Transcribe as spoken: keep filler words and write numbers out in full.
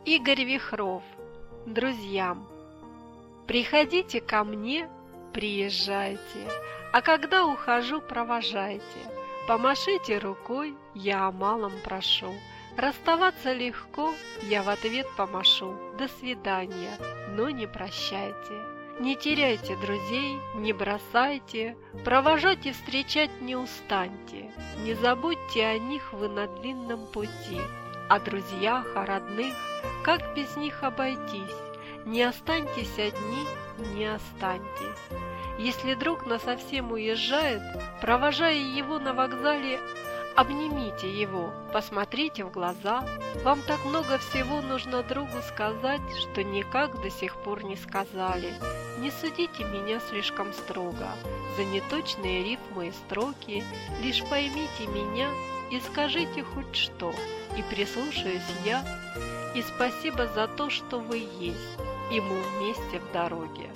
Игорь Вихров. Друзьям. Приходите ко мне, приезжайте, а когда ухожу, провожайте. Помашите рукой, я о малом прошу. Расставаться легко, я в ответ помашу. До свидания, но не прощайте. Не теряйте друзей, не бросайте, провожать и встречать не устаньте. Не забудьте о них вы на длинном пути, о друзьях, о родных, как без них обойтись. Не останьтесь одни, не останьтесь. Если друг насовсем уезжает, провожая его на вокзале, обнимите его, посмотрите в глаза. Вам так много всего нужно другу сказать, что никак до сих пор не сказали. Не судите меня слишком строго за неточные рифмы и строки. Лишь поймите меня и скажите хоть что, и прислушаюсь я. И спасибо за то, что вы есть, и мы вместе в дороге.